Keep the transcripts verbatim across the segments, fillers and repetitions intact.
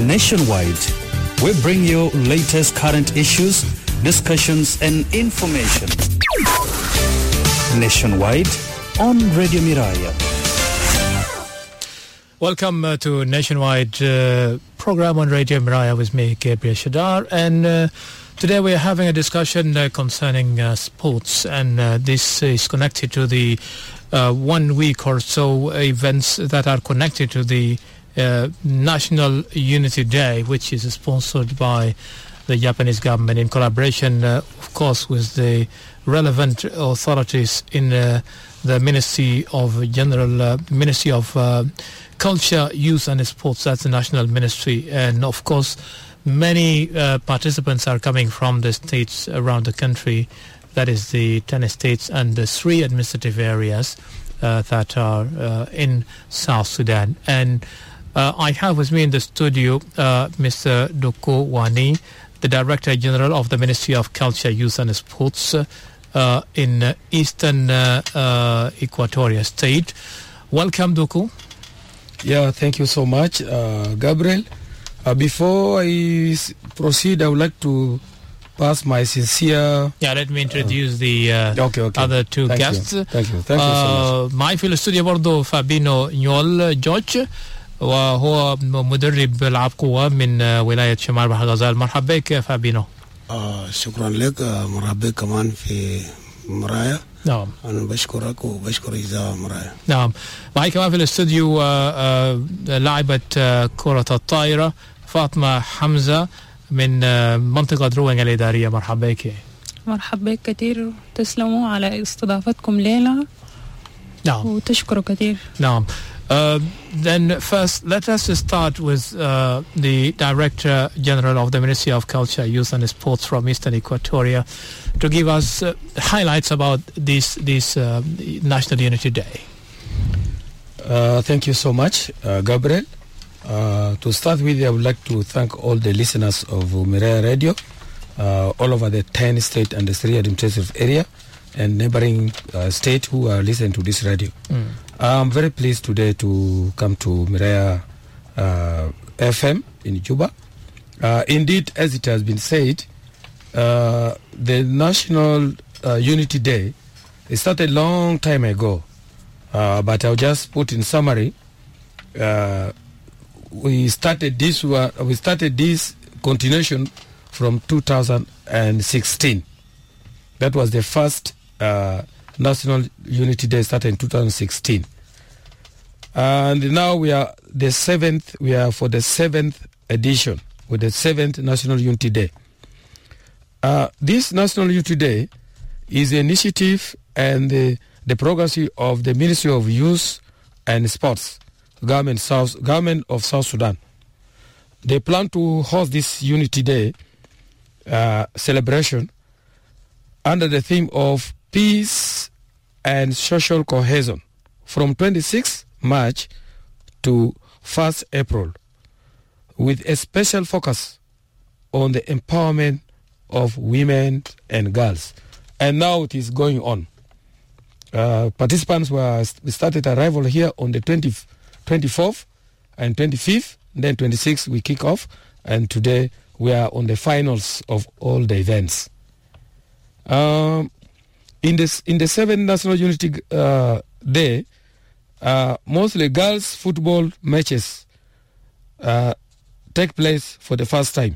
Nationwide, we bring you latest current issues, discussions and information. Nationwide on Radio Miraya. Welcome uh, to Nationwide uh, program on Radio Miraya with me, Gabriel Shadar, and uh, today we are having a discussion uh, concerning uh, sports, and uh, this is connected to the uh, one week or so events that are connected to the uh, National Unity Day, which is sponsored by the Japanese government in collaboration, uh, of course, with the relevant authorities in uh, the Ministry of General uh, Ministry of uh, Culture, Youth and Sports. That's the National Ministry, and of course many uh, participants are coming from the states around the country, that is the ten states and the three administrative areas uh, that are uh, in South Sudan. And uh, I have with me in the studio uh, Mister Doko Wani, the Director General of the Ministry of Culture, Youth and Sports uh, in uh, Eastern uh, uh, Equatoria State. Welcome, Doko. Yeah, thank you so much, uh, Gabriel. Uh, before I s- proceed, I would like to pass my sincere... Yeah, let me introduce uh, the uh, okay, okay. other two thank guests. You. Thank you. Thank you so much. معي في الاستوديو برضو فابينو نيول جورج، وهو مدرب ألعاب قوة من ولاية شمال بحر الغزال. مرحبا بك فابينو. آه شكرا لك. آه مرحبا بك كمان في مرايا. نعم، أنا بشكرك وبشكر إذاعة مرايا. نعم، معي كمان في الاستوديو لاعبة كرة الطائرة فاطمة حمزة من منطقة روينغ الإدارية. مرحبا بك. مرحبا بك كثير، تسلموا على استضافتكم ليلة. نعم، وتشكروا كثير. نعم. Uh, then first, let us start with uh, the Director General of the Ministry of Culture, Youth and Sports from Eastern Equatoria to give us uh, highlights about this, this uh, National Unity Day. Uh, thank you so much, uh, Gabriel. Uh, to start with, I would like to thank all the listeners of Miraya Radio, uh, all over the ten state and the three administrative area and neighboring uh, state who are listening to this radio. Mm. I'm very pleased today to come to Miraya uh, F M in Juba. Uh, indeed, as it has been said, uh, the National uh, Unity Day, it started a long time ago, uh, but I'll just put in summary. Uh, we started this one, we started this continuation from two thousand sixteen. That was the first uh, National Unity Day started in two thousand sixteen. And now we are the seventh, we are for the seventh edition with the seventh National Unity Day. Uh, this National Unity Day is an initiative and the, the progress of the Ministry of Youth and Sports, government, South, government of South Sudan. They plan to host this Unity Day uh, celebration under the theme of peace and social cohesion from twenty-sixth March to first April, with a special focus on the empowerment of women and girls. And now it is going on. Uh, participants were started arrival here on the twentieth, twenty-fourth and twenty-fifth, then twenty-sixth we kick off, and today we are on the finals of all the events. Um, in this in the seventh National Unity uh, Day, uh, mostly girls football matches uh, take place for the first time.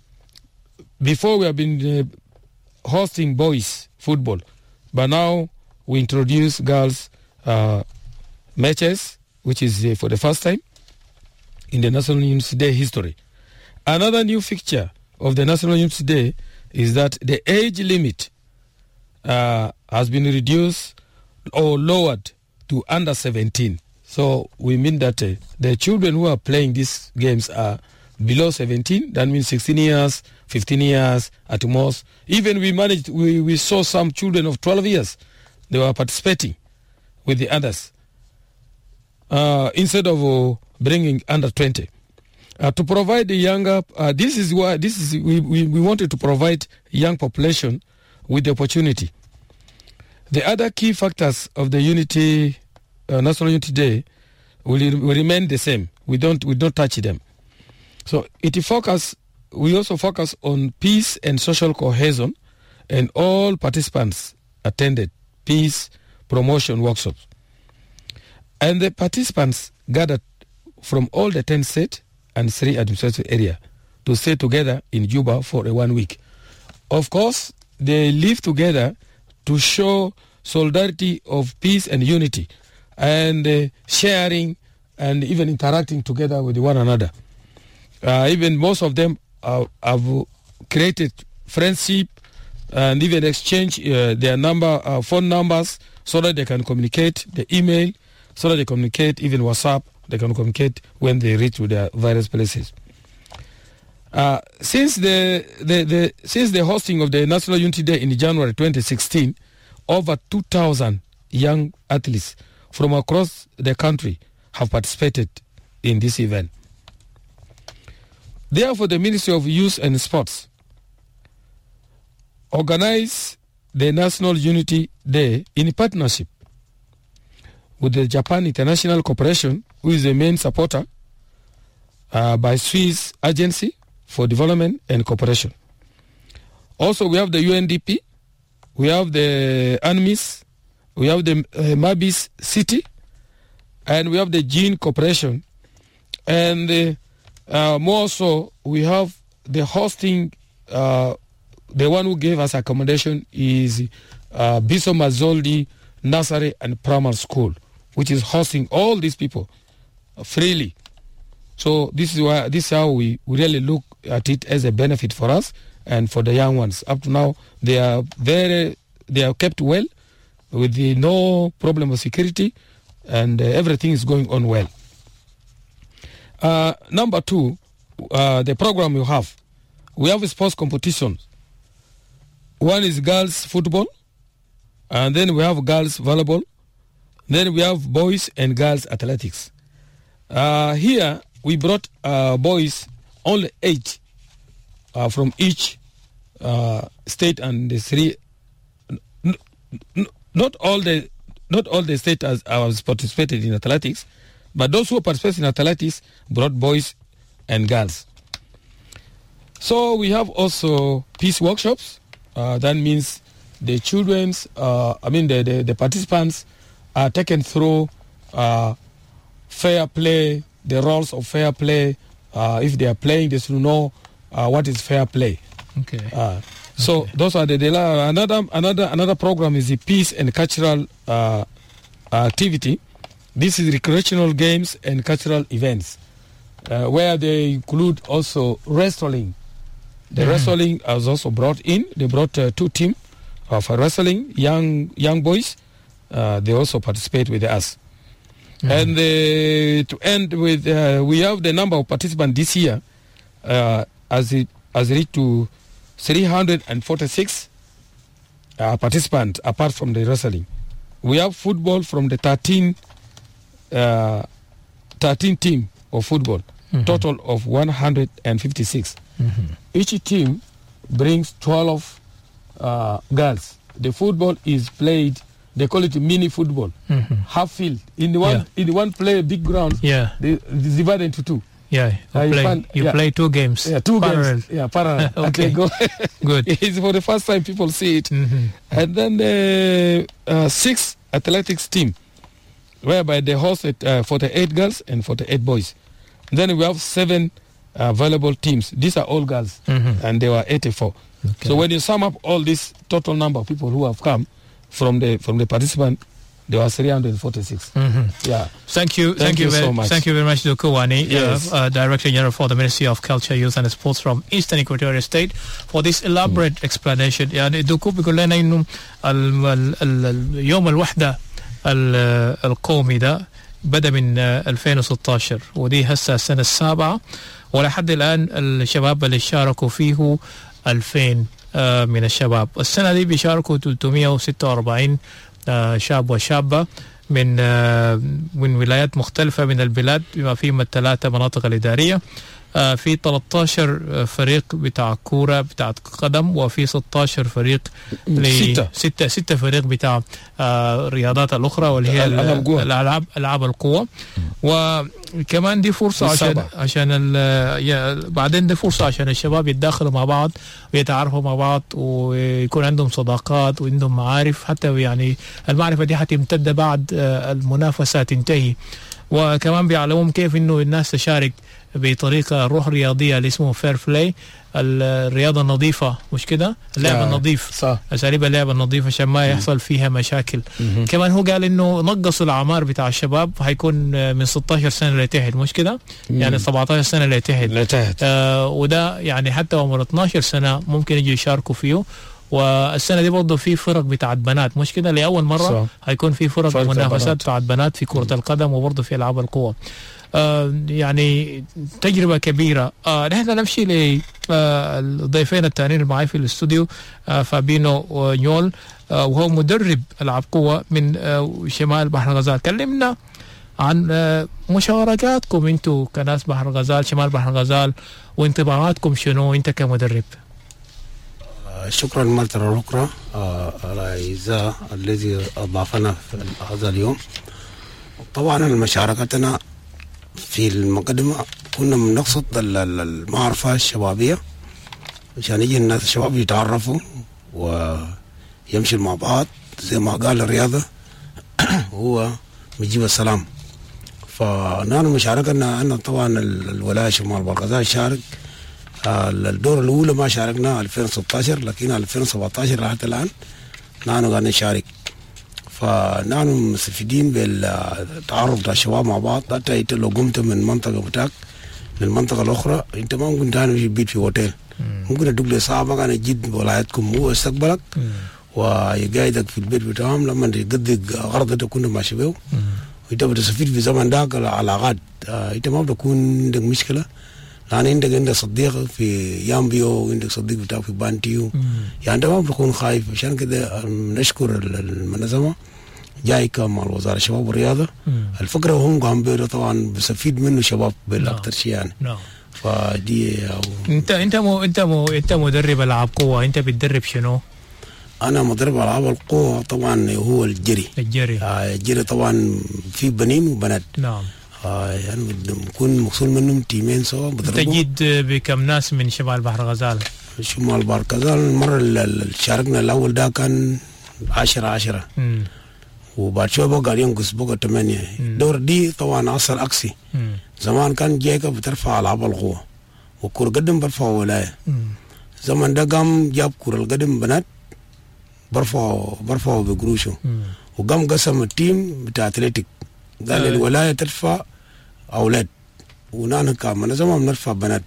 Before we have been uh, hosting boys football, but now we introduce girls uh, matches, which is uh, for the first time in the National Unity Day history. Another new feature of the National Unity Day is that the age limit uh, has been reduced or lowered to under seventeen. So we mean that uh, the children who are playing these games are below seventeen. That means sixteen years, fifteen years at most. Even we managed, we, we saw some children of twelve years. They were participating with the others uh, instead of uh, bringing under twenty. Uh, to provide the younger, uh, this is why this is we, we, we wanted to provide young population with the opportunity. The other key factors of the Unity uh, National Unity Day will, will remain the same. We don't we don't touch them. So it focus. We also focus on peace and social cohesion, and all participants attended peace promotion workshops. And the participants gathered from all the ten states and three administrative areas to stay together in Juba for a one week. Of course, they live together to show solidarity of peace and unity, and uh, sharing and even interacting together with one another. Uh, even most of them uh, have created friendship and even exchange uh, their number, uh, phone numbers, so that they can communicate, the email, so that they communicate, even WhatsApp, they can communicate when they reach to their various places. Uh, since the, the, the since the hosting of the National Unity Day in January twenty sixteen, over two thousand young athletes from across the country have participated in this event. Therefore, the Ministry of Youth and Sports organized the National Unity Day in partnership with the Japan International Corporation, who is the main supporter, uh, by Swiss Agency for Development and Cooperation. Also, we have the U N D P, we have the ANMIS, we have the uh, Mabis City, and we have the Gene Corporation. And uh, uh, more so, we have the hosting, uh, the one who gave us accommodation is uh, Biso Mazzoldi Nursery and Primary School, which is hosting all these people uh, freely. So this is why this is how we, we really look at it as a benefit for us and for the young ones. Up to now, they are very they are kept well with the no problem of security, and uh, everything is going on well. Uh, number two, uh, the program you have, we have sports competitions. One is girls football, and then we have girls volleyball, then we have boys and girls athletics. Uh, here we brought uh, boys only eight uh, from each uh, state and the three. N- n- not all the not all the states has, has participated in athletics, but those who participated in athletics brought boys and girls. So we have also peace workshops. Uh, that means the children's, uh, I mean the, the, the participants are taken through uh, fair play, the roles of fair play. Uh, if they are playing, they should know uh, what is fair play. Okay. Uh, so okay. those are the, the another another another program is the peace and cultural uh, activity. This is recreational games and cultural events, uh, where they include also wrestling. The mm. wrestling was also brought in. They brought uh, two teams uh, for wrestling, young young boys. Uh, they also participate with us. Mm. And uh, to end with, uh, we have the number of participants this year uh, as it has reached to three hundred forty-six uh, participants apart from the wrestling. We have football from the thirteen, uh, thirteen team of football, mm-hmm. total of one hundred fifty-six. Mm-hmm. Each team brings twelve uh, girls. The football is played, they call it mini football, mm-hmm. half field. In the one yeah. in the one play big ground, yeah. they, it's divided into two. Yeah, you, uh, play, you, find, you yeah. play two games. Yeah, two parallel. games. Yeah, parallel. Okay, go. Good. It's for the first time people see it. Mm-hmm. And then the uh, six athletics team, whereby they hosted uh, forty-eight girls and forty-eight boys. And then we have seven uh, volleyball teams. These are all girls, mm-hmm. and they were eighty-four. Okay. So when you sum up all this total number of people who have come from the from the participant, there was three hundred forty-six. Mm-hmm. Yeah. Thank you. Thank, thank you, you very, so much. Thank you very much, Duku Wani, yes. uh, uh, Director General for the Ministry of Culture, Youth and Sports from Eastern Equatorial State, for this elaborate mm. explanation. يعني دوكو بيقول لنا إنه اليوم الوحدة القومي ده بدأ من ألفين وستة عشر ودي هسه السنة السابعة ولحد الآن الشباب اللي شاركوا فيه ألفين من الشباب. السنة دي بيشاركوا ثلاثمئة وستة وأربعين شاب وشابة من من ولايات مختلفة من البلاد بما فيهم الثلاثة مناطق الإدارية آه في ثلاثة عشر فريق بتاع كورة بتاع قدم، وفي ستة عشر فريق ستة ستة ستة فريق بتاع آه الرياضات الأخرى واللي هي الألعاب ألعاب القوة. وكمان دي فرصة عشان عشان بعدين دي فرصة عشان الشباب يتداخلوا مع بعض ويتعرفوا مع بعض ويكون عندهم صداقات وعندهم معارف، حتى يعني المعرفة دي حتمتد بعد آه المنافسة تنتهي. وكمان بيعلمهم كيف انه الناس تشارك بطريقه روح رياضيه اللي اسمه فير بلاي، الرياضه النظيفه، مش كده؟ اللعب النظيف، صح، اساليب اللعب النظيف عشان ما يحصل فيها مشاكل. م- كمان هو قال انه نقصوا الاعمار بتاع الشباب، هيكون من ستة عشر سنه لتحت، مش كده؟ يعني سبعة عشر سنه لتحت لتحت آه وده يعني حتى عمر اثني عشر سنه ممكن يجي يشاركوا فيه. والسنه دي برضه في فرق بتاعت بنات، مش كده؟ لاول مره صح. هيكون في فرق منافسات بتاعت بنات في كره القدم وبرضه في العاب القوه. آه يعني تجربه كبيره. آه نحن نمشي للضيفين الثانيين معي في الاستوديو، آه فابينو ونيول، آه وهو مدرب العاب قوه من آه شمال بحر الغزال. كلمنا عن آه مشاركاتكم انتم كناس بحر الغزال، شمال بحر الغزال، وانطباعاتكم شنو انت كمدرب؟ شكرا مرة أخرى على الإعزاء الذي أضافنا في هذا اليوم. طبعا مشاركتنا في المقدمة كنا بنقصد المعرفة الشبابية عشان يجي الناس الشباب يتعرفوا ويمشي مع بعض، زي ما قال الرياضة هو بيجيب السلام. فنحن مشاركتنا أن طبعا الولاية شمال بحر الغزال شارك الدور الأولى، ما شاركنا ألفين وستة عشر، لكن ألفين وسبعة عشر حتى الآن نحن قاعدين نشارك. فنحن مستفيدين بالتعرف بتاع الشباب مع بعض. حتى انت لو قمت من منطقة بتاعك للمنطقة الأخرى، انت ما ممكن تاني بيت في هوتيل، ممكن ادوك لي ساعة ما كان يجيب ولايتكم، هو يستقبلك ويقايدك في البيت بتاعهم لما يقضي غرض انت كنت ماشي بيه، وانت بتستفيد في زمن ذاك العلاقات. انت ما بتكون عندك مشكلة، لأن عندك عندك صديق في يامبيو وعندك صديق بتاعك في بانتيو، يعني أنت ما بتكون خايف. عشان كده نشكر المنظمة جايكا مع الوزارة الشباب والرياضة. الفكرة هم قام بيه طبعا بستفيد منه شباب بالأكثر شيء يعني. نعم. فدي أو أنت أنت مو أنت مو أنت مدرب ألعاب قوة، أنت بتدرب شنو؟ أنا مدرب ألعاب القوة طبعا هو الجري. الجري. آه الجري طبعا في بنين وبنات. نعم. آه يعني بكون مقصود منهم تيمين سوا بضربوا. تجد بكم ناس من شمال بحر الغزال؟ شمال بحر الغزال المرة اللي شاركنا الأول ده كان عشرة عشرة. مم. وبعد شوية بقى ينقص بقى ثمانية. الدور دي طبعا عصر عكسي. مم. زمان كان جايكا بترفع ألعاب القوة وكرة قدم برفع ولاية. مم. زمان ده قام جاب كرة القدم بنات برفعوا برفعوا بقروشه. وقام قسم التيم بتاع أتلتيك، قال الولاية ترفع أولاد ونحن كمان زمان بنرفع بنات.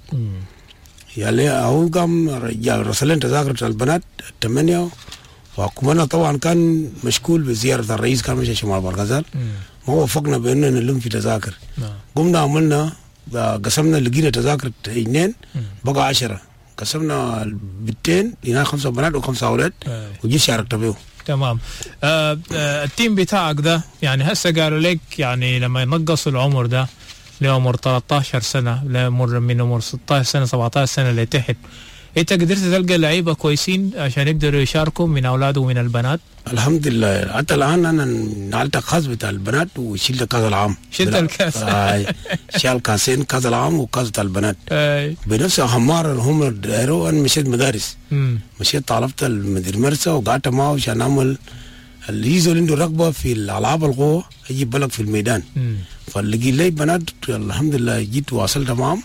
يعني هو قام رجال رسلين تذاكر البنات الثمانية، وحكومتنا طبعا كان مشغول بزيارة الرئيس كان ماشي شمال بحر الغزال، ما وفقنا بأننا نلم في تذاكر. قمنا عملنا قسمنا لقينا تذاكر اثنين بقى عشرة، قسمنا البنتين لنا خمسة بنات وخمسة أولاد وجي شاركت بيهم. تمام. آه آه التيم بتاعك ده يعني هسه قالوا لك يعني لما ينقصوا العمر ده لعمر ثلاثة عشر سنة، لعمر من عمر ستة عشر سنة سبعة عشر سنة لتحت، انت قدرت تلقى لعيبه كويسين عشان يقدروا يشاركوا من اولاد ومن البنات؟ الحمد لله. حتى الان انا نالت الكاس بتاع البنات وشلت كاس العام. شلت الكاس؟ آه شال كاسين، كاس العام وكاس بتاع البنات. آه بنفس الخمار هم دايروا. انا مشيت مدارس، مم. مشيت طلبت المدير مرسى وقعدت معه عشان اعمل اللي يزول عنده رغبه في الالعاب القوه يجيب بالك في الميدان. مم. فلقي لي بنات الحمد لله جيت واصلت معهم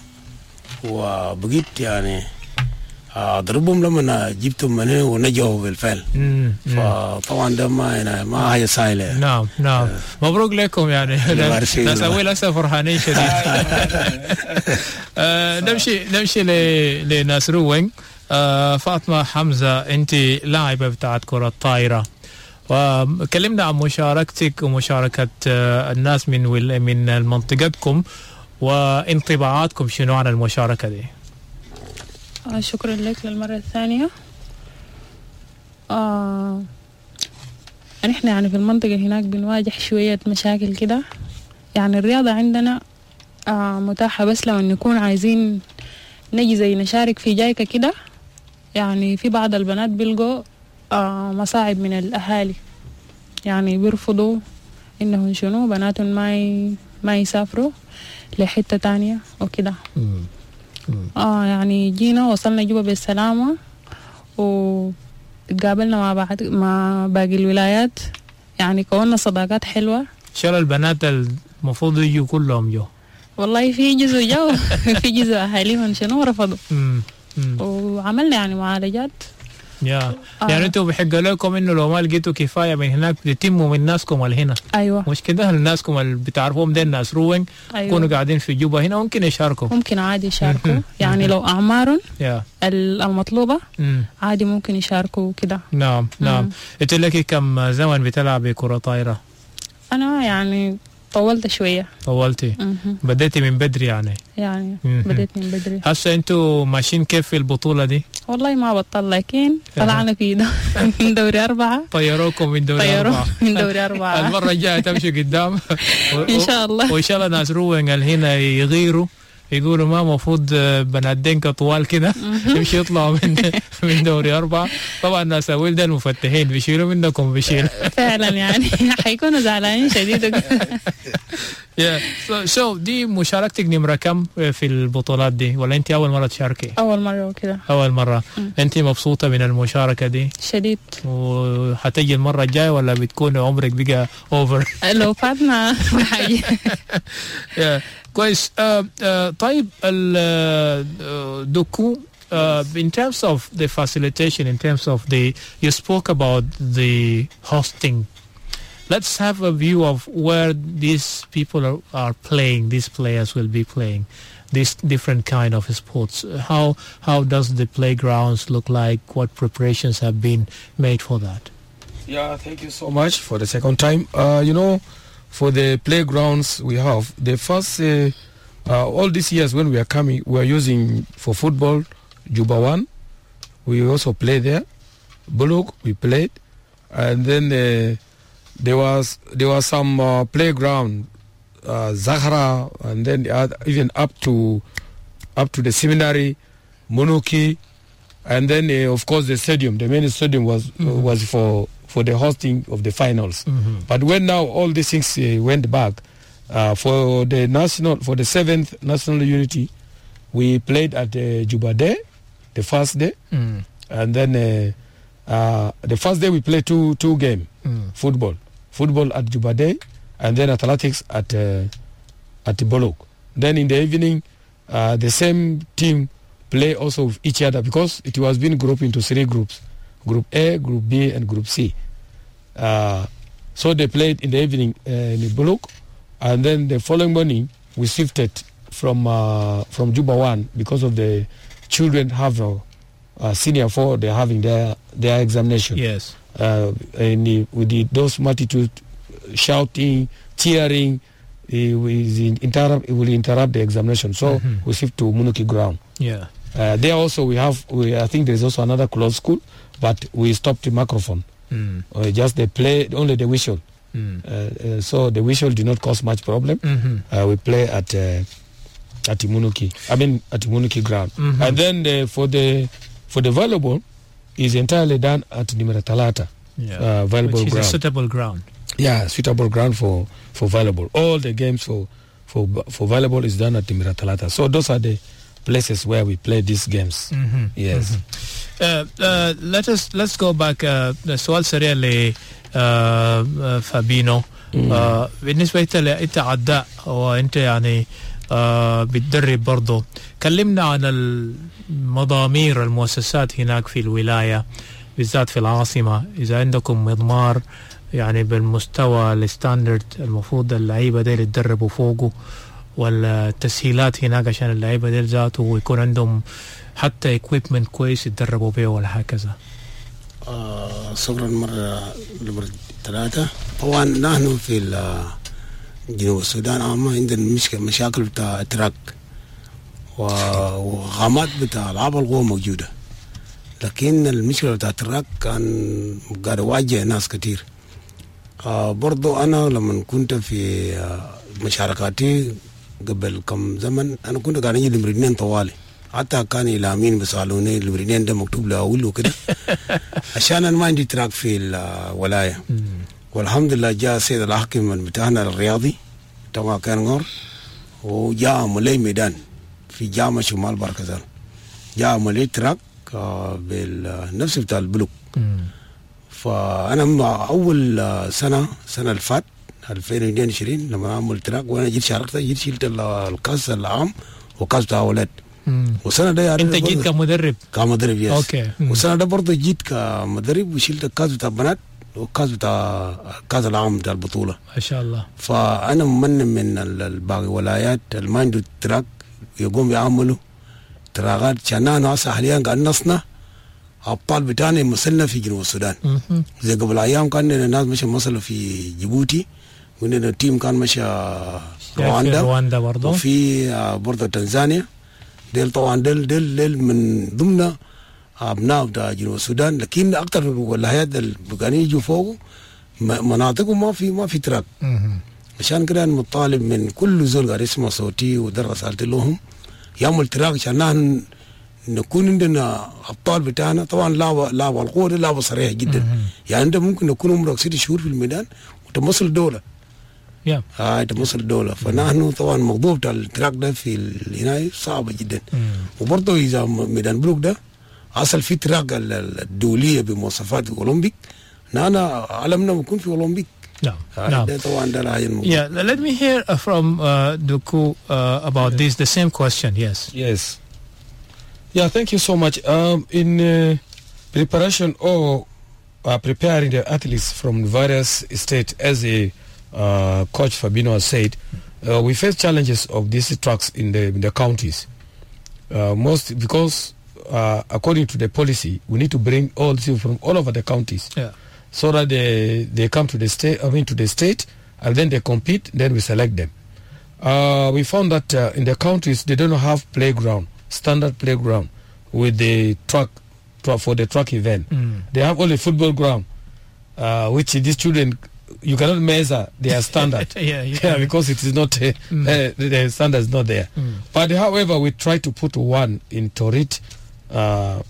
وبقيت يعني اضربهم لما جبتهم من هنا ونجحوا بالفعل. فطبعا ده ما يعني ما هي سهله. نعم نعم. آه. مبروك لكم يعني. ناس اول هسه فرحانين شديد. آه نمشي نمشي لناس روينج. آه فاطمه حمزه، انت لاعبه بتاعت كره الطايره، وكلمنا عن مشاركتك ومشاركه آه الناس من من منطقتكم وانطباعاتكم شنو عن المشاركه دي. آه شكرا لك للمرة الثانية. آه نحن يعني في المنطقة هناك بنواجه شوية مشاكل كده. يعني الرياضة عندنا آه متاحة، بس لو نكون عايزين نجي زي نشارك في جايكة كده، يعني في بعض البنات بيلقوا آه مصاعب من الأهالي، يعني بيرفضوا إنهم شنو بناتهم ما ي... ما يسافروا لحتة تانية وكده. آه يعني جينا وصلنا جوبا بالسلامة، وتقابلنا مع بعض مع باقي الولايات، يعني كونا صداقات حلوة. شال البنات المفروض يجوا كلهم جو؟ والله في جزء جو في جزء أهاليهم شنو رفضوا، وعملنا يعني معالجات. يا آه. يعني انتوا بحق لكم انه لو ما لقيتوا كفايه من هناك بتتموا من ناسكم اللي هنا. ايوه مش كده، الناسكم اللي بتعرفوهم دي الناس روين أيوة. يكونوا قاعدين في جوبا هنا ممكن يشاركوا، ممكن عادي يشاركوا يعني لو اعمارهم yeah. المطلوبه مم. عادي ممكن يشاركوا كده. نعم نعم. انت لك كم زمن بتلعبي كره طايره؟ انا يعني طولت شويه. طولتي؟ بديتي من بدري يعني؟ يعني بديت من بدري. هسه انتوا ماشيين كيف في البطوله دي؟ والله ما بطل، لكن طلعنا في ده من دوري أربعة. طيروكم من دوري أربعة. من دوري أربعة. المرة الجاية تمشي قدام إن شاء الله. وإن شاء الله ناس روين هنا يغيروا يقولوا ما مفروض بنات دينكا طوال كده يمشي يطلعوا من من دوري أربعة. طبعا ناس ولد المفتحين بيشيلوا منكم بيشيل فعلا يعني حيكونوا زعلانين شديد. yeah. so, so دي مشاركتك نمرة كم في البطولات دي، ولا أنت أول مرة تشاركي؟ أول مرة وكده. أول مرة. أنت مبسوطة من المشاركة دي؟ شديد. وحتجي المرة الجاية ولا بتكون عمرك بقى أوفر؟ لو فاتنا حاجة. yeah. كويس. uh, uh, طيب الدكو uh, in terms of the facilitation, in terms of the, you spoke about the hosting. Let's have a view of where these people are, are playing, these players will be playing, these different kind of sports. How how does the playgrounds look like? What preparations have been made for that? Yeah, thank you so much for the second time. Uh, you know, for the playgrounds we have, the first, uh, uh, all these years when we are coming, we are using for football, Juba One. We also play there. Bullock, we played. And then uh, there was there was some uh, playground, uh, Zahra, and then the other, even up to up to the seminary, Monoki, and then uh, of course the stadium. The main stadium was mm-hmm. uh, was for for the hosting of the finals. Mm-hmm. But when now all these things uh, went back, uh, for the national for the seventh national unity, we played at uh, Juba Day, the first day, mm. and then uh, uh, the first day we played two two game mm. football. Football at Juba Day, and then athletics at uh, at Bolok. Then in the evening, uh, the same team play also with each other because it was being grouped into three groups: Group A, Group B, and Group C. Uh, so they played in the evening uh, in Bolok, and then the following morning we shifted from uh, from Juba One because of the children have a, a senior four. They're having their their examination. Yes. Uh, and uh, with the, those multitude shouting, cheering, uh, we interrupt, it will interrupt the examination. So mm-hmm. we shift to Munuki ground. Yeah. Uh, there also we have, we, I think there is also another closed school, but we stopped the microphone. Mm. Uh, just they play only the whistle. Mm. Uh, uh, so the whistle did not cause much problem. Mm-hmm. Uh, we play at uh, at Munuki. I mean at Munuki ground. Mm-hmm. And then the, for the for the volleyball, is entirely done at Nimera Talata, yeah. uh, volleyball Which is ground. a suitable ground. Yeah, suitable ground for, for volleyball. All the games for for for volleyball is done at Nimera Talata. So those are the places where we play these games. Mm-hmm. Yes. Mm-hmm. Uh, uh, let us let's go back. السؤال سريع ل فابينو. بالنسبة لأنت عداء وأنت يعني بتدرب برضه، كلمنا عن المضامير المؤسسات هناك في الولاية بالذات في العاصمة. إذا عندكم مضمار يعني بالمستوى الستاندرد المفروض اللعيبة دي يتدربوا فوقه، والتسهيلات هناك عشان اللعيبة دي ذاته ويكون عندهم حتى اكويبمنت كويس يتدربوا به ولا هكذا. آه شكرا مرة مرة ثلاثة. طبعا نحن في جنوب السودان عامة عندنا مشكلة مشاكل بتاع التراك وغامات بتاع العاب القوة موجودة، لكن المشكلة بتاع التراك كان قاعد يواجه ناس كتير. آه برضو أنا لما كنت في آه مشاركاتي قبل كم زمن أنا كنت قاعد أجي لمرينين طوالي حتى كان يلامين بسالوني المرينين ده مكتوب له أول وكده عشان أنا ما عندي تراك في الولاية. والحمد لله جاء سيد الحاكم بتاعنا الرياضي طبعا كان غور وجاء ملي ميدان في جامعة شمال بركزان جاء ملي تراك بالنفس بتاع البلوك. فأنا أول سنة سنة الفات ألفين واثنين وعشرين لما عمل تراك وأنا جيت شاركت جيت شلت الكاس العام وكاس بتاع أولاد. والسنة ده أنت جيت كمدرب؟ كمدرب يس. أوكي. والسنة ده برضه جيت كمدرب وشلت الكاس بتاع بنات وكاس بتاع كاس العام بتاع البطولة. ما شاء الله. فأنا ممن من الباقي ولايات اللي ما عنده تراك يقوم يعملوا تراغات عشان هسه حاليا قاعد نصنع أبطال بتاعنا يمثلنا في جنوب السودان. زي قبل أيام كان الناس مش مثلا في جيبوتي وعندنا تيم كان مشى رواندا رواندا برضه وفي برضه تنزانيا. ديل طبعا ديل ديل ديل من ضمن أبناء بتاع جنوب السودان لكن أكثر الولايات اللي كانوا يجوا فوق مناطقهم ما في ما في تراك. عشان كده أنا مطالب من كل زول قاعد يسمع صوتي ودرس رسالتي لهم يعمل تراك عشان نكون عندنا أبطال بتاعنا. طبعا لعبة لعبة القوة دي لعبة صريحة جدا. يعني أنت ممكن نكون عمرك ست شهور في الميدان وتمثل دولة. yeah. آه تمثل دولة. فنحن طبعا الموضوع بتاع التراك ده في الهناية صعبة جدا. وبرضه إذا ميدان بلوك ده أصل في تراك الدولية بمواصفات أولمبيك نحن علمنا بنكون في أولمبيك. No, no. Yeah, let me hear uh, from uh, Duku uh, about this, the same question, yes. Yes. Yeah, thank you so much. Um, in uh, preparation or uh, preparing the athletes from various states, as a uh, Coach Fabino has said, uh, we face challenges of these tracks in the, in the counties. Uh, most because, uh, according to the policy, we need to bring all the people from all over the counties. Yeah. So that they, they come to the state, I mean to the state, and then they compete, then we select them. Uh, we found that uh, in the countries, they don't have playground, standard playground with the track, track for the track event. Mm. They have only football ground, uh, which these children, you cannot measure their standard. yeah, yeah, because it is not, uh, mm. uh, the standard is not there. Mm. But however, we try to put one in Torit. Uh,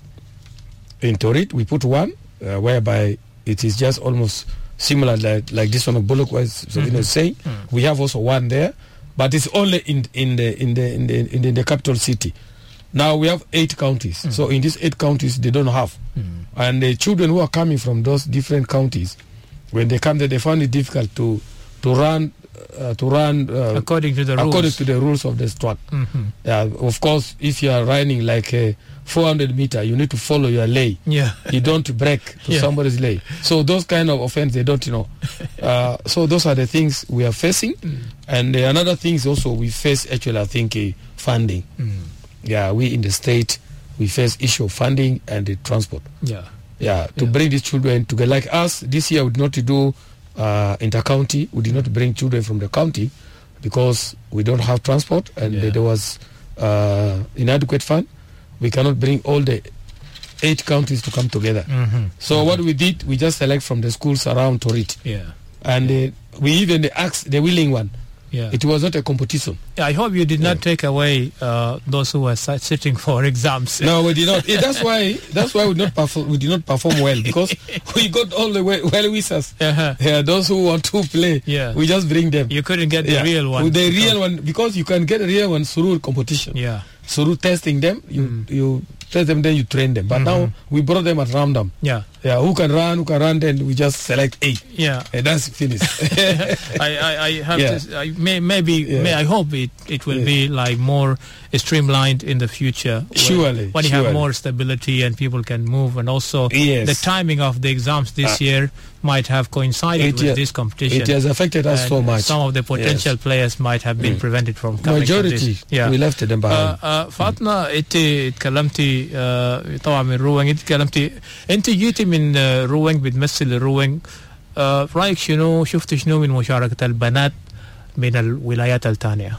in Torit, we put one, uh, whereby it is just almost similar like, like this one of Bullock was mm-hmm. saying. Mm. We have also one there, but it's only in in the in the in the in the, in the capital city. Now we have eight counties. Mm. So in these eight counties they don't have. Mm. And the children who are coming from those different counties, when they come there, they find it difficult to to run uh, to run uh, according to the according rules. to the rules of the track. Mm-hmm. Yeah, of course, if you are running like a four hundred meter, you need to follow your lay. Yeah. You don't break to yeah. somebody's lay. So those kind of offense, they don't, you know. Uh, so those are the things we are facing. Mm. And uh, another thing is also we face actually, I think, uh, funding. Mm. Yeah, we in the state, we face issue of funding and the transport. Yeah. Yeah, to yeah. bring these children together. Like us, this year we did not do uh, inter-county. We did not bring children from the county because we don't have transport and yeah. there was uh, inadequate fund. We cannot bring all the eight counties to come together. Mm-hmm. So mm-hmm. what we did, we just select from the schools around Torit. Yeah. And yeah. Uh, we even asked the willing one. Yeah. It was not a competition. Yeah, I hope you did not yeah. take away uh, those who were sitting for exams. No, we did not. Yeah, that's why. That's why we did not perform. We did not perform well because we got all the way well wishers. Uh-huh. Yeah, those who want to play. Yeah. We just bring them. You couldn't get the yeah. real one. The real one because you can get a real one through competition. Yeah. Through testing them, you mm. you test them, then you train them. But mm-hmm. now we brought them at random. Yeah. Yeah, who can run, who can run, then we just select eight. Yeah. And that's finished. I, I, I have yeah. to, I may, maybe, yeah. may, I hope it, it will yeah. be like more streamlined in the future. Surely. When, when you surely. have more stability and people can move, and also yes. the timing of the exams this uh, year might have coincided it, with yeah, this competition. It has affected us and so much. Some of the potential yes. players might have been mm. prevented from coming. Majority, to this. Yeah. we left them behind. uh, uh, فاطمة انت تكلمتي uh, طبعا من روينج، انت تكلمتي انت جيتي من uh, روينج، بتمثل روينج. uh, رايك شنو، شفت شنو من مشاركة البنات من الولايات الثانية؟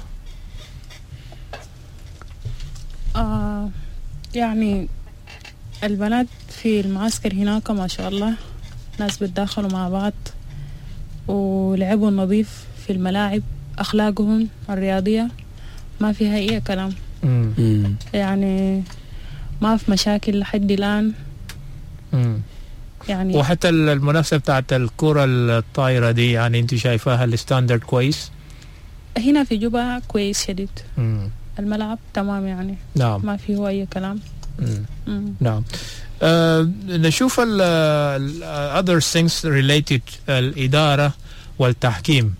آه يعني البنات في المعسكر هناك ما شاء الله ناس بتداخلوا مع بعض ولعبوا نظيف في الملاعب، أخلاقهم الرياضية ما فيها أي كلام. مم. يعني ما في مشاكل لحد الآن. مم. يعني وحتى المنافسة بتاعت الكرة الطايرة دي يعني أنت شايفاها الستاندرد كويس؟ هنا في جوبا كويس شديد. مم. الملعب تمام يعني. نعم. ما فيه أي كلام. مم. مم. نعم. uh, نشوف ال uh, other things related الإدارة والتحكيم.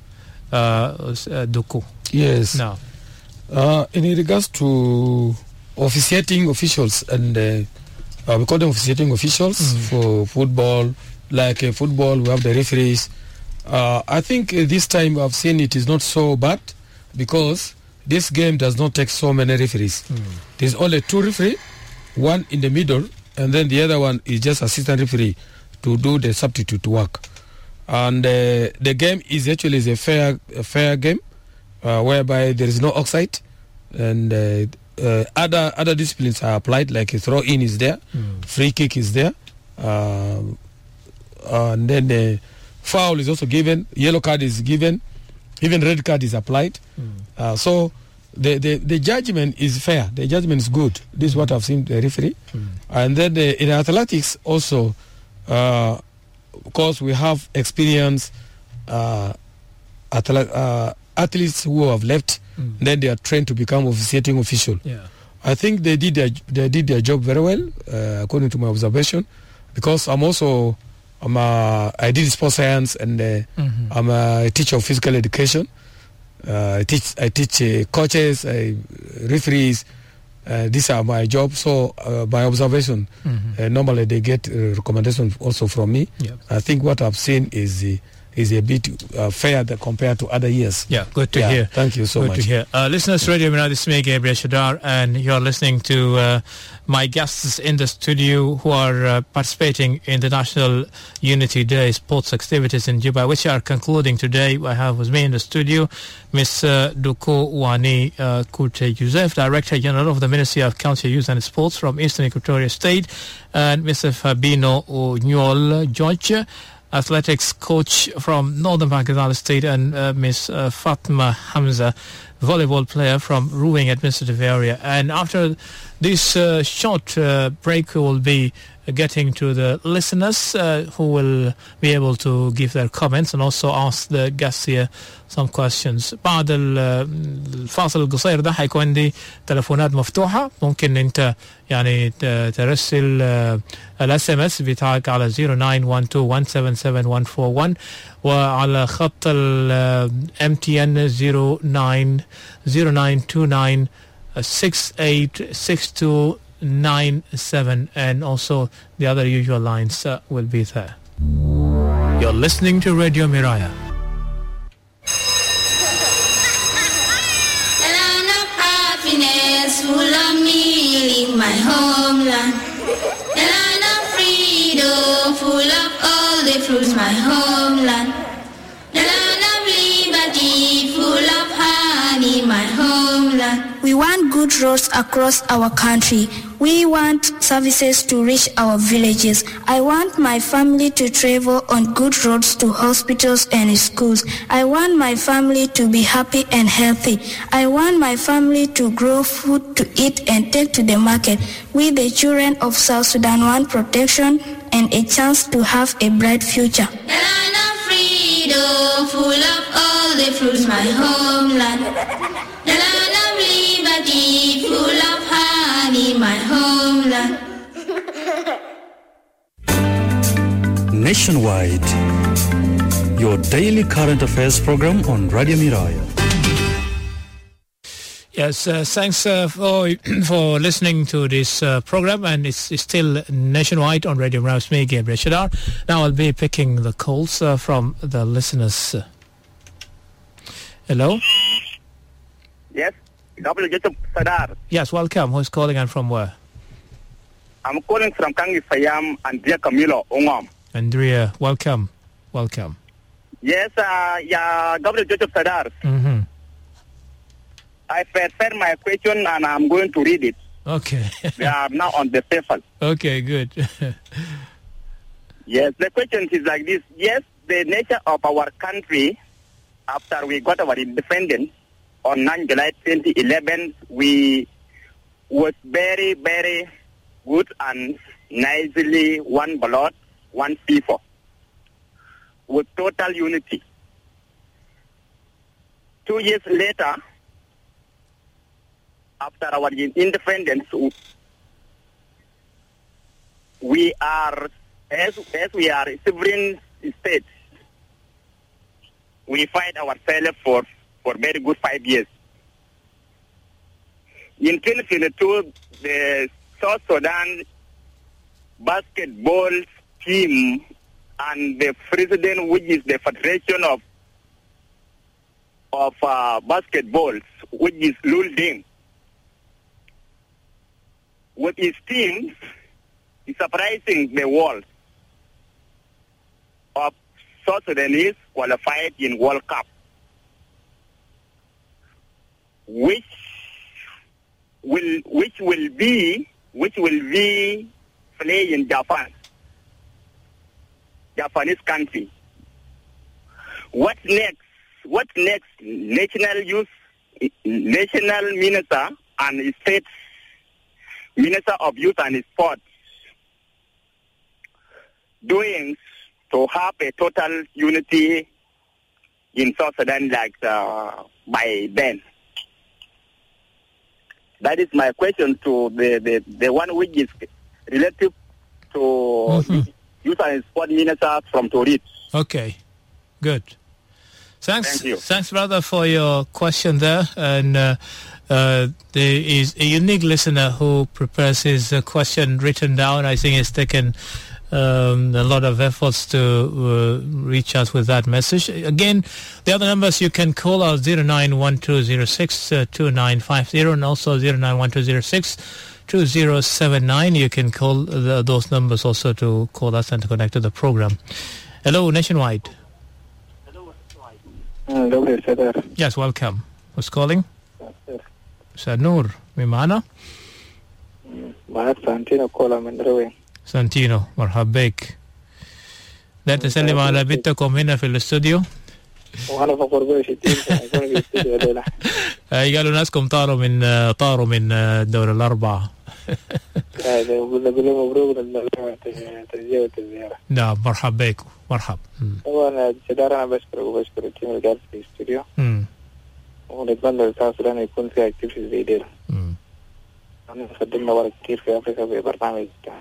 uh, دوكو. Yes. نعم. Uh, in regards to officiating officials, and uh, uh, we call them officiating officials Mm. for football, like uh, football, we have the referees. Uh, I think uh, this time I've seen it is not so bad because this game does not take so many referees. Mm. There's only two referees, one in the middle, and then the other one is just assistant referee to do the substitute work. And uh, the game is actually is a fair, a fair game. Uh, whereby there is no offside, and uh, uh, other other disciplines are applied, like a throw in is there, Mm. free kick is there, uh, and then the foul is also given, yellow card is given, even red card is applied. Mm. Uh, so the, the the judgment is fair, the judgment is good. This is what I've seen the referee. Mm. And then uh, in athletics also, uh, of course we have experience. Uh, athle- uh, athletes who have left, Mm. then they are trained to become officiating official. Yeah. I think they did their they did their job very well, uh, according to my observation, because I'm also I'm a, I did sports science, and uh, Mm-hmm. I'm a teacher of physical education. Uh, I teach I teach uh, coaches, I, referees. Uh, these are my job. So uh, by observation, Mm-hmm. uh, normally they get uh, recommendations also from me. Yeah. I think what I've seen is uh, is a bit uh, fair that compared to other years. Yeah, good to Yeah, hear. thank you so good much. to hear. Uh, listeners, Radio Mirror, this is me, Gabriel Shadar, and you're listening to uh, my guests in the studio who are uh, participating in the National Unity Day sports activities in Juba, which are concluding today. I have with me in the studio Miss uh, Duko Wani uh, Kurte Youssef, Director General of the Ministry of Culture, Youth and Sports from Eastern Equatoria State, and Mister Fabino Onyol George, athletics coach from Northern Pakistan State, and uh, Miss uh, Fatma Hamza, volleyball player from Ruwing Administrative Area. And after this uh, short uh, break, we will be getting to the listeners uh, who will be able to give their comments and also ask the guests here some questions. بعد الفاصل القصير ده حيكون عندي تلفونات مفتوحة، ممكن انت يعني ترسل الاس ام اس بتاعك على zero nine one two one seven seven one four one وعلى خط الام تي ان zero nine zero nine two nine six eight six two nine seven, and also the other usual lines uh, will be there. You're listening to Radio Miraya. The land of happiness, full of me, my homeland. The land of freedom, full of all the fruits, my homeland. The land of liberty, full of honey, my homeland. We want good roads across our country. We want services to reach our villages. I want my family to travel on good roads to hospitals and schools. I want my family to be happy and healthy. I want my family to grow food to eat and take to the market. We, the children of South Sudan, want protection and a chance to have a bright future. The land of freedom, full of all the fruits, my homeland. The land of liberty, full of honey, my homeland. Nationwide, your daily current affairs program on Radio Miraya. Yes, uh, thanks uh, for for listening to this uh, program, and it's, it's still nationwide on Radio Miraya. It's me, Gabriel Shadar. Now I'll be picking the calls uh, from the listeners. Hello? Yes, Gabriel Shadar. Yes, welcome. Who's calling and from where? I'm calling from Kangi Sayam, Andrea Camilo Ongom. Andrea, welcome. Welcome. Yes, uh, yeah, Gabriel Joseph Sadar. Mm-hmm. I prepared my question and I'm going to read it. Okay. They are now on the paper. Okay, good. Yes, the question is like this. Yes, the nature of our country, after we got our independence, on ninth July twenty eleven, we was very, very good and nicely one blood, one people, with total unity. Two years later, after our independence, we are, as, as we are a sovereign state, we fight ourselves for, for very good five years. In twenty twenty-two, the South Sudan basketball team and the president, which is the Federation of of uh, basketball, which is Lul Deng, with his team, is surprising the world of South Sudanese qualified in World Cup, which will which will be which will be play in Japan, Japanese country. What next? What next? National youth, national minister and state minister of youth and sports doing to have a total unity in South Sudan like uh, by then. That is my question to the, the, the one which is relative to mm-hmm. the youth and sport minister from Torit. Okay, good. Thanks, Thank you. Thanks, brother, for your question there. And uh, uh, there is a unique listener who prepares his uh, question written down. I think it's taken um, a lot of efforts to uh, reach us with that message. Again, the other numbers you can call are zero nine one two zero six two nine five zero and also zero nine one two zero six two zero seven nine. You can call the, those numbers also to call us and to connect to the program. Hello, Nationwide. Hello, yes, welcome. Who's calling? Sir Noor, Mimana? Santino Kola من سانتينو مرحب بك. لا تسلم على بنتكم هنا في الاستوديو. وانا فخور بك كثير يكون في الاستوديو الليله. قالوا ناسكم طاروا من طاروا من الدورة الأربعة. بقول لهم مبروك للتسجيل والزيارة. نعم مرحب بك مرحب. طبعا جدار انا بشكرك وبشكر التيم اللي قاعد في الاستوديو. ونتمنى الساعة السودان يكون فيها اكتيفيتيز زي دي. احنا قدمنا ورق كثير في افريقيا ببرنامج بتاعنا.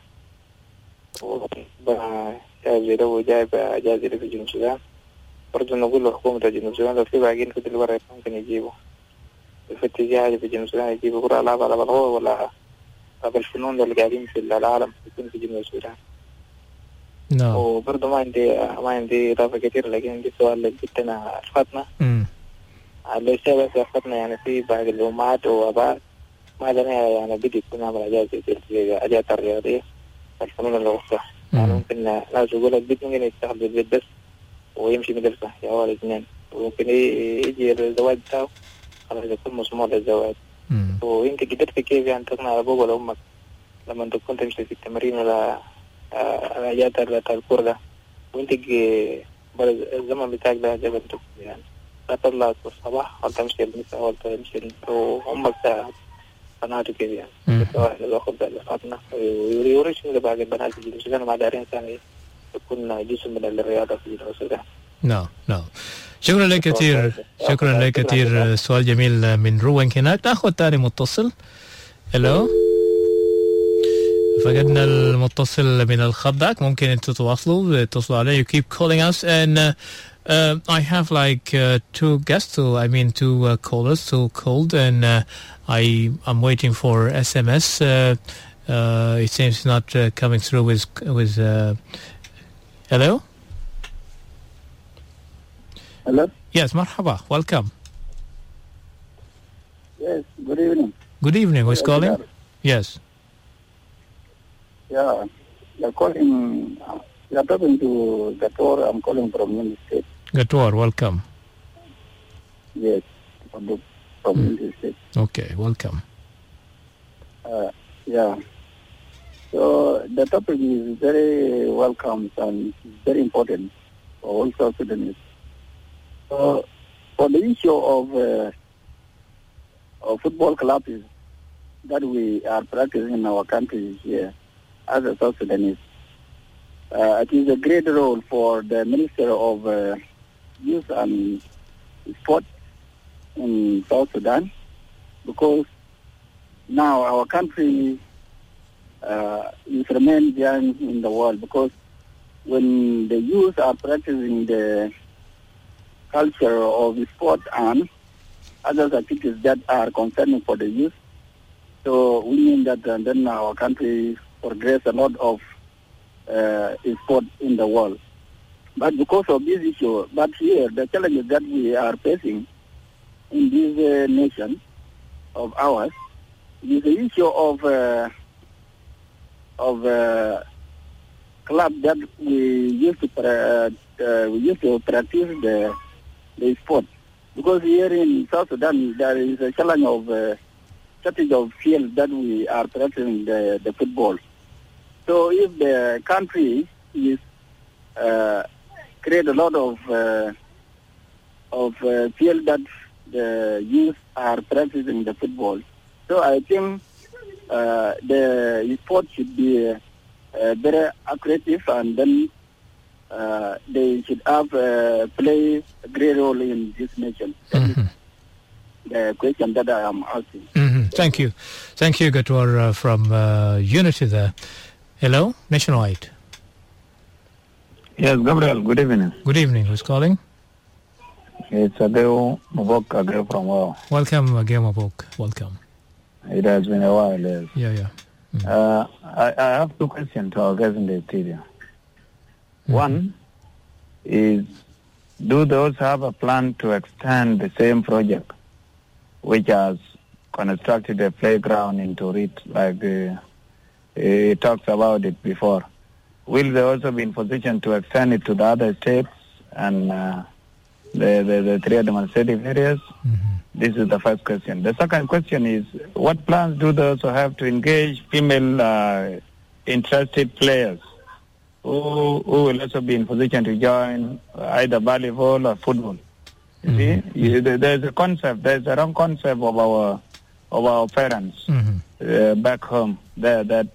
جايب له وجايب اجازه في جنوب السودان. برضه نقول لحكومه جنوب السودان لو في باقيين في الورق ممكن يجيبوا. يفتش حاجه في جنوب السودان يجيبوا كره العاب على الغور ولا على الفنون اللي قاعدين في العالم يكون في جنوب السودان. نعم. وبرضه ما عندي ما عندي اضافه كثير لكن عندي سؤال جدا الفتنا. امم. ليش بس الفتنا يعني في بعض الامهات واباء ما لنا يعني بدي يكون عمل اجازه اجازه الرياضيه. الفنون الوسطى يعني ممكن ناس يقول لك البيت ممكن يشتغل بالبيت بس ويمشي مدرسة يا ولد اثنين وممكن يجي الزواج بتاعه خلاص يكون مسموح للزواج. وانت قدرت كيف يعني تقنع ابوك ولا امك لما انت كنت تمشي في التمرين ولا اجازة الكورة ده وانت الزمن بتاعك ده جبلته يعني لا تطلع الصباح ولا تمشي المساء ولا تمشي وامك ساعة قناعته كيف يعني سواء الأخذ بالفاطمة ويوريش من بعض البنات في جنوب السودان مع دارين ثاني يكون جزء من الرياضة في جنوب السودان. نعم نعم شكرا لك كثير شكرا لك كثير سؤال جميل من روان هناك. ناخذ ثاني متصل. الو فقدنا المتصل من الخط ذاك ممكن انتم تواصلوا تتصلوا عليه. You keep calling us and uh, uh, I have like uh, two guests who I mean two uh, callers who called and uh, I am waiting for S M S. Uh, uh, it seems not uh, coming through with with. Uh, hello. Hello. Yes, marhaba. Welcome. Yes. Good evening. Good evening. Who's yes, calling? Yes. Yeah, you're calling. Uh, you're talking to Gator. I'm calling from United States. Gator, welcome. Yes, from the. Mm. Okay, welcome. Uh, yeah. So the topic is very welcome and very important for all South Sudanese. So for the issue of uh, of football clubs that we are practicing in our country here as a South Sudanese. Uh, it is a great role for the Minister of uh, Youth and Sport in South Sudan, because now our country uh, is remain behind in the world, because when the youth are practicing the culture of sport and other activities that are concerning for the youth, so we mean that uh, then our country progress a lot of uh, sport in the world. But because of this issue, but here the challenges that we are facing in this uh, nation of ours is the issue of uh, of uh, club that we used to uh, uh, we used to practice the the sport, because here in South Sudan there is a challenge of uh, shortage of field that we are practicing the, the football. So if the country is uh, create a lot of uh, of uh, field that the youth are practicing the football, so I think uh, the sport should be uh, uh, very accurate, and then uh, they should have uh, play a great role in this nation. Mm-hmm. The question that I am asking. Mm-hmm. Thank you. Thank you, Gatwar, uh, from uh, Unity there. Hello, Nationwide. Yes, Gabriel, good evening. Good evening. Who's calling? It's Adeo Mabok Ageo from Wow. Welcome, Ageo Mabok. Welcome. It has been a while, yes. Yeah, yeah. Mm-hmm. Uh, I, I have two questions to our guests in the studio. Mm-hmm. One is, do they also have a plan to extend the same project which has constructed a playground in Torit, like uh, it talks about it before? Will they also be in position to extend it to the other states and uh, the, the, the three administrative areas? Mm-hmm. This is the first question. The second question is, what plans do they also have to engage female uh, interested players who, who will also be in position to join either volleyball or football? You mm-hmm. see, you, there's a concept, there's a wrong concept of our of our parents mm-hmm. uh, back home there that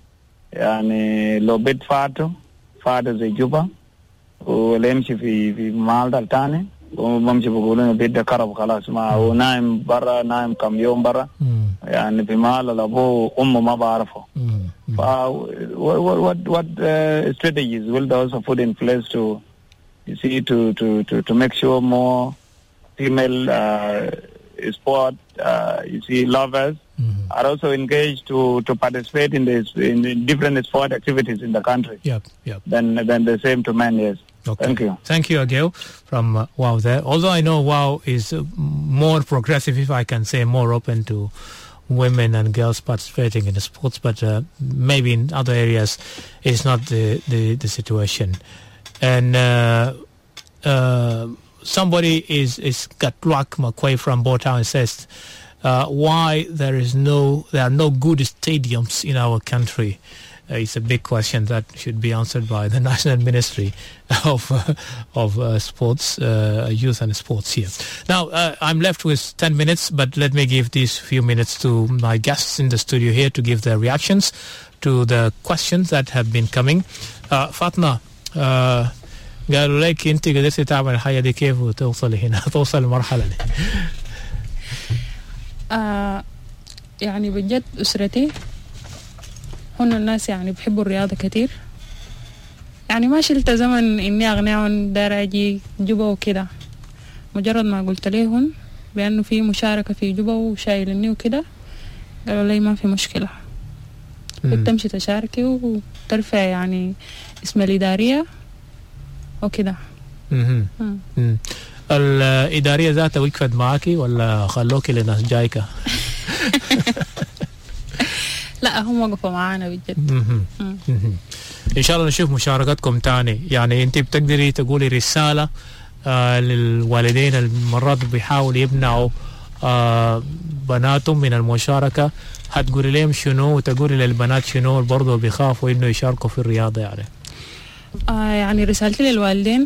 yani lobit fatu fatu ze juba ulemshi fi fi malda tani وممشي بقولون بيد كرب خلاص ما ونايم برا نايم كم يوم برا يعني في مال الأبو أمه ما بعرفه. فا what what uh, strategies will they also put in place to you see to to to to make sure more female uh, sport uh, you see lovers mm-hmm. are also engaged to to participate in this in, in different sport activities in the country. Yep, yep. Then then the same to men, yes. Okay. Thank you. Thank you, Ageo, from uh, WOW there. Although I know WOW is uh, more progressive, if I can say, more open to women and girls participating in the sports, but uh, maybe in other areas it's not the, the, the situation. And uh, uh, somebody is, is Gatluak McQuay from Botown says, uh, why there is no there are no good stadiums in our country. Uh, it's a big question that should be answered by the National Ministry of uh, of uh, Sports, uh, Youth and Sports here. Now, uh, I'm left with ten minutes, but let me give these few minutes to my guests in the studio here to give their reactions to the questions that have been coming. Uh, Fatma, uh, قالوا لك أنت قدرتي تعمل الحاجة دي كيف وتوصل هنا توصل المرحلة دي؟ آه يعني بجد أسرتي هن الناس يعني بحبوا الرياضة كتير، يعني ما شلت زمن إني أغنيهم دار أجي جوبا وكده. مجرد ما قلت لهم بأنه في مشاركة في جوبا وشايلني وكده قالوا لي ما في مشكلة، تمشي تشاركي وترفع يعني اسم الإدارية وكده. الإدارية ذاتها وقفت معاكي ولا خلوكي لناس جايكا؟ لا هم وقفوا معانا بجد. إن شاء الله نشوف مشاركتكم تاني. يعني أنت بتقدري تقولي رسالة آه للوالدين المرات بيحاولوا يمنعوا آه بناتهم من المشاركة، هتقولي لهم شنو وتقولي للبنات شنو برضو بيخافوا إنه يشاركوا في الرياضة؟ يعني آه يعني رسالتي للوالدين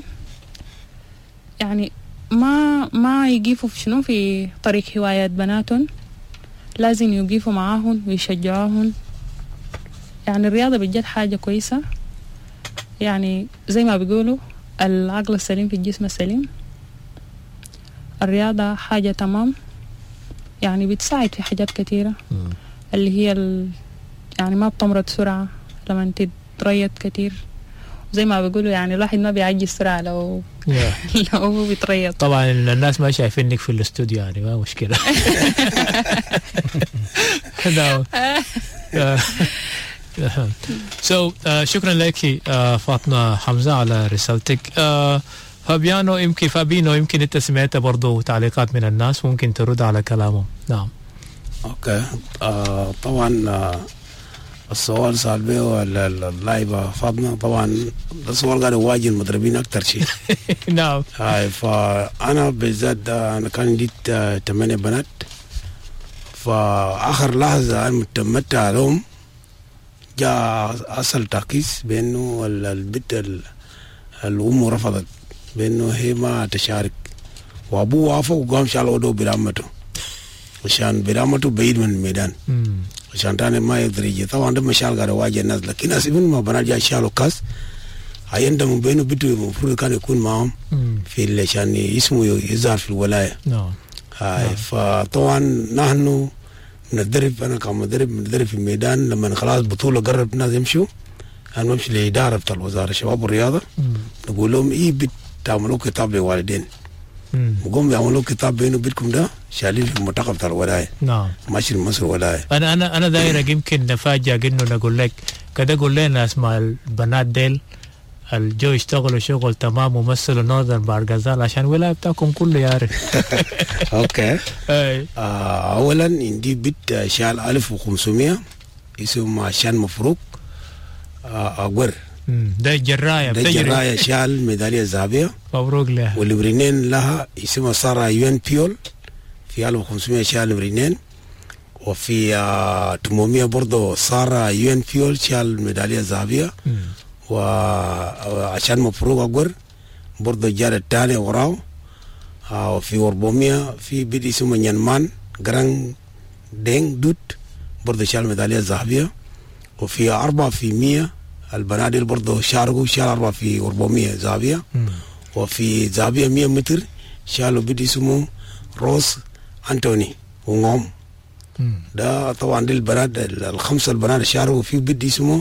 يعني ما ما يقيفوا في شنو في طريق هوايات بناتهم، لازم يوقفوا معاهم ويشجعوهم. يعني الرياضة بجد حاجة كويسة، يعني زي ما بيقولوا العقل السليم في الجسم السليم. الرياضة حاجة تمام، يعني بتساعد في حاجات كثيرة اللي هي ال... يعني ما بتمرض سرعة لما تتريض كتير، زي ما بيقولوا يعني الواحد ما بيعجز سرعة لو لو هو بيتريض. طبعا الناس ما شايفينك في الاستوديو يعني ما مشكلة. so uh, شكرا لك uh, فاطمة حمزة على رسالتك. uh, فابيانو يمكن فابينو يمكن انت سمعت برضو تعليقات من الناس وممكن ترد على كلامهم. نعم. اوكي. آه طبعا آه السؤال سأل به اللاعبة فاطمة، طبعا السؤال قاعد يواجه المدربين أكتر شيء. نعم. هاي فأنا بالذات أنا كان عندي ثمانية بنات، فآخر لحظة أنا متمتع لهم جاء أصل تعكيس بأنه البنت الأم رفضت بأنه هي ما تشارك، وأبوه وافق وقام شال ودو برامته عشان برامته بعيد من الميدان عشان تاني ما يقدر يجي. طبعا ده مشال قاعد يواجه الناس، لكن ناس ابن ما بنات جاء شالوا كاس هيندم بينه بيته المفروض كان يكون معهم في عشان اسمه يظهر في الولاية. نعم. هاي فطبعا نحن ندرب، أنا كمدرب ندرب في الميدان لما خلاص بطولة قرب الناس يمشوا أنا بمشي لإدارة بتاع الوزارة الشباب والرياضة نقول لهم إيه بتعملوا كتاب لوالدين وقوم بيعملوا كتاب بينه بيتكم ده شالين في المنطقة بتاع الولاية. نعم. ماشي مصر ولاية. أنا أنا أنا دايرة يمكن نفاجأ إنه نقول لك كده قول لنا اسماء البنات ديل الجو يشتغلوا شغل تمام ومثلوا نورذرن بارغازال عشان ولاية بتاعكم كله يعرف. اوكي. آه اولا عندي بيت شال ألف وخمسمية اسمه شان مفروق آه اقور ده جرايه ده جرايه شال ميداليه ذهبيه مبروك لها. والبرينين لها اسمها سارة يوين بيول في ألف وخمسمية شال برينين، وفي آه ثمانمية برضه سارة يوين بيول شال ميداليه ذهبيه، وعشان مفروق أقور برضه الجارة الثانية وراه. آه وفي أربعمية في بيت اسمه نيانمان جران دينغ دوت برضه شال ميدالية ذهبية، وفي أربعة في مية البنادل برضه شاركوا شال أربعة في أربعمية ذهبية، وفي ذهبية مية متر شالوا بيت اسمه روس أنتوني ونغم. ده طبعا دي البنات الخمسة البنات شاركوا في بيت اسمه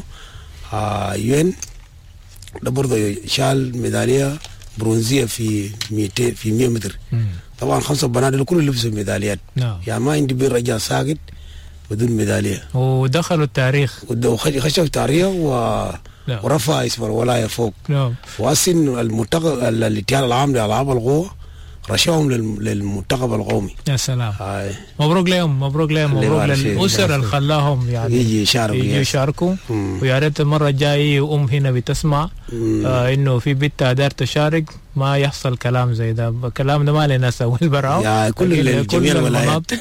آه يوين، ده برضه شال ميدالية برونزية في مئتين في مية متر. مم. طبعا خمسة بنات كل لبسوا ميداليات. نعم. يعني ما عندي بين رجال ساقط بدون ميدالية. ودخلوا التاريخ. وخشوا التاريخ و... نعم. ورفع اسم الولاية فوق. نعم. وأصلا المنتخب الاتحاد العام لألعاب القوى رشاهم للمنتخب القومي. يا سلام. هاي. مبروك لهم مبروك لهم مبروك للأسر اللي خلاهم يعني يجي يشاركوا يجي يشاركوا. ويا ريت المرة الجاية أم هنا بتسمع آه إنه في بنت دار تشارك ما يحصل كلام زي ده. كلام ده ما لنا سوي البراو. يا كل كل المناطق.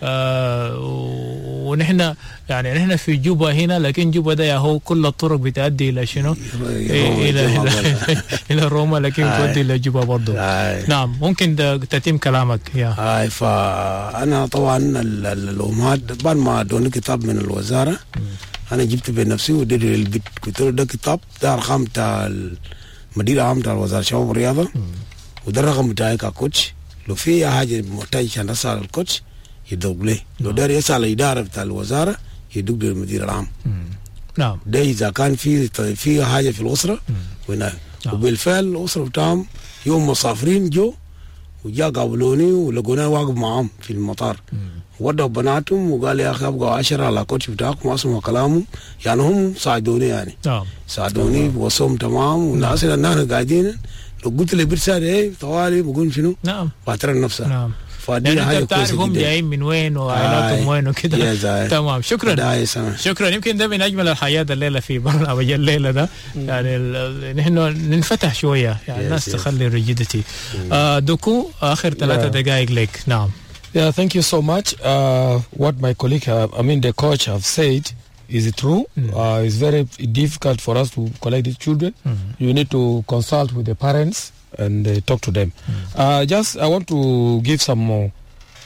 آه ونحن يعني نحن في جوبا هنا، لكن جوبا ده هو كل الطرق بتؤدي الى شنو؟ إيه الى الى, إلى روما، لكن تؤدي الى جوبا برضه. نعم ممكن تتم كلامك يا هاي. فانا طبعا الامهات بعد ما ادوني كتاب من الوزاره م. انا جبت بنفسي وديت للبيت قلت له ده كتاب ده ارقام بتاع المدير العام بتاع الوزاره الشباب والرياضه وده الرقم بتاعي ككوتش، لو في حاجه محتاج عشان اسال الكوتش يدق لي، لو داري يسأل الإدارة بتاع الوزارة يدق للمدير العام. نعم. ده إذا كان في في حاجة في الأسرة وهنا. وبالفعل الأسرة بتاعهم يوم مسافرين جو وجا قابلوني ولقونا واقف معهم في المطار. ودوا بناتهم وقال يا أخي أبقى عشرة على كوتش بتاعكم واسمعوا كلامهم، يعني هم ساعدوني يعني. نعم. ساعدوني وصوم تمام والناس اللي نحن قاعدين لو قلت لي برسالة إيه طوالي بقول شنو؟ نعم. بعترف نفسها. نعم. يعني انت بتعرف هم جايين من وين وعائلاتهم وين وكده. تمام. شكرا شكرا. يمكن ده من اجمل الحياه الليله في برنامج الليله ده. يعني نحن ننفتح شويه يعني الناس تخلي الريجيديتي. آه دوكو اخر ثلاثة دقائق لك. نعم. Yeah, thank you so much. Uh, what my colleague, have, I mean the coach have said is true. Mm. Uh, it's very difficult for us to collect the children. Mm. You need to consult with the parents and uh, talk to them. Mm. Uh, just I want to give some more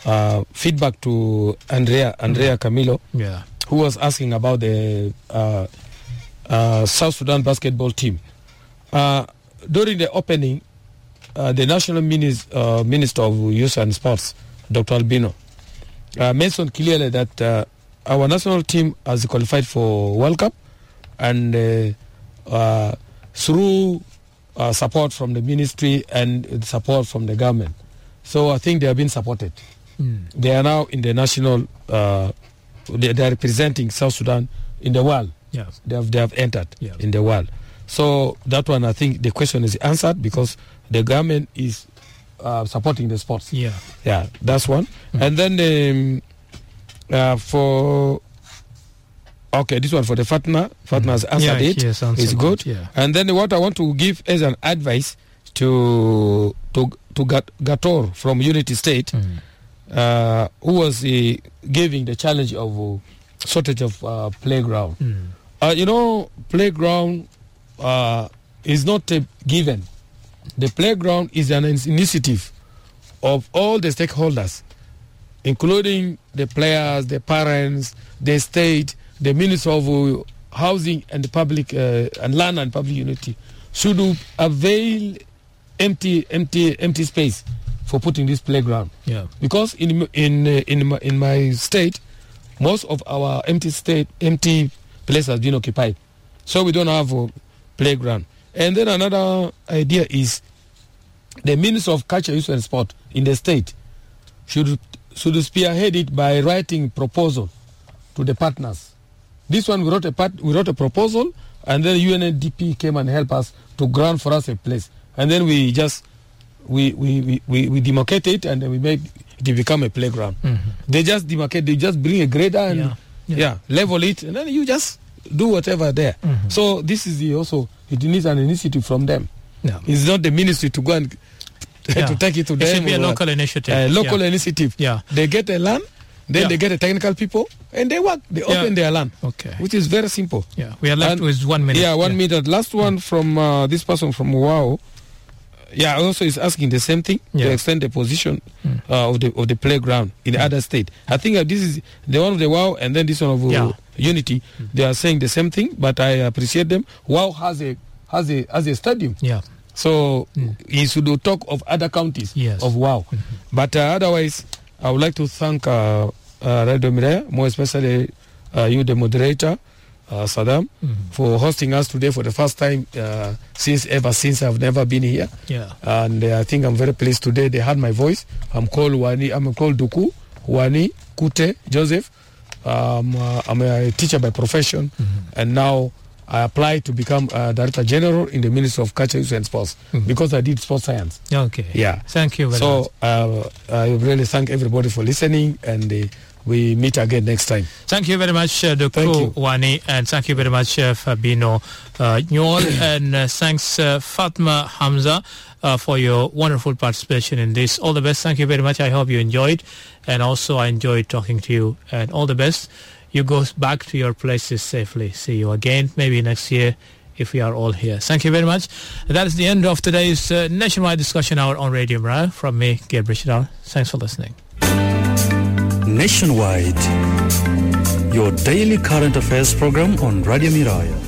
uh, feedback to Andrea, Andrea Camilo, yeah. who was asking about the uh, uh, South Sudan basketball team. Uh, during the opening, uh, the National Minis, uh, Minister of Youth and Sports, Doctor Albino, uh, mentioned clearly that uh, our national team has qualified for World Cup, and uh, uh, through uh, support from the ministry and support from the government. So I think they have been supported. Mm. They are now in the national, uh, they, they are representing South Sudan in the world. Yeah. They have, they have entered yeah. in the world. So that one, I think the question is answered because the government is uh, supporting the sports. Yeah. Yeah, that's one. Mm. And then um, uh, for... Okay, this one for the Fatna. Fatna has answered yeah, it. Yes, answered it's good. It, yeah. And then what I want to give as an advice to to to Gator from Unity State, mm. uh, who was uh, giving the challenge of uh, shortage of uh, playground. Mm. Uh, you know, playground uh, is not a given. The playground is an initiative of all the stakeholders, including the players, the parents, the state. The Minister of uh, Housing and the Public uh, and Land and Public Unity should avail empty, empty, empty space for putting this playground. Yeah. Because in in uh, in my, in my state, most of our empty state empty places has been occupied, so we don't have a playground. And then another idea is the Minister of Culture, Youth and Sport in the state should should spearhead it by writing proposal to the partners. This one we wrote a part, we wrote a proposal, and then U N D P came and helped us to grant for us a place, and then we just we we we, we, we demarcate it, and then we made it become a playground. Mm-hmm. They just demarcate, they just bring a grader and yeah, yeah. yeah level it, and then you just do whatever there. Mm-hmm. So this is the also it needs an initiative from them. Yeah. It's not the ministry to go and yeah. to take it to it them. It should be a local what. initiative. Uh, local yeah. initiative. Yeah, they get a land. Then yeah. they get the technical people and they work. They yeah. open their land. Okay. Which is very simple. Yeah. We are left and with one minute. Yeah, one yeah. minute. Last one from uh, this person from WOW. Yeah, also is asking the same thing yeah. to extend the position mm. uh, of the of the playground in mm. other state. I think uh, this is the one of the WOW and then this one of uh, yeah. Unity. Mm. They are saying the same thing, but I appreciate them. WOW has a has a has a stadium. Yeah. So mm. he should talk of other counties yes. of WOW. Mm-hmm. But uh, otherwise, I would like to thank uh, uh, Radio Mirai, more especially uh, you, the moderator, uh, Saddam, mm-hmm. for hosting us today for the first time uh, since ever since I've never been here. Yeah. And uh, I think I'm very pleased today. They heard my voice. I'm called Wani. I'm called Duku Wani Kute Joseph. Um, uh, I'm a teacher by profession, mm-hmm. and now I applied to become uh, Director General in the Ministry of Culture, Youth and Sports mm-hmm. because I did sports science. Okay. Yeah. Thank you very so, much. So uh, I really thank everybody for listening, and uh, we meet again next time. Thank you very much, uh, Doctor Wani, and thank you very much, uh, Fabino uh, Nyol, and uh, thanks, uh, Fatma Hamza, uh, for your wonderful participation in this. All the best. Thank you very much. I hope you enjoyed, and also I enjoyed talking to you, and all the best. You go back to your places safely. See you again, maybe next year, if we are all here. Thank you very much. That is the end of today's uh, Nationwide Discussion Hour on Radio Mirai. From me, Gabriel Shadar. Thanks for listening. Nationwide, your daily current affairs program on Radio Mirai.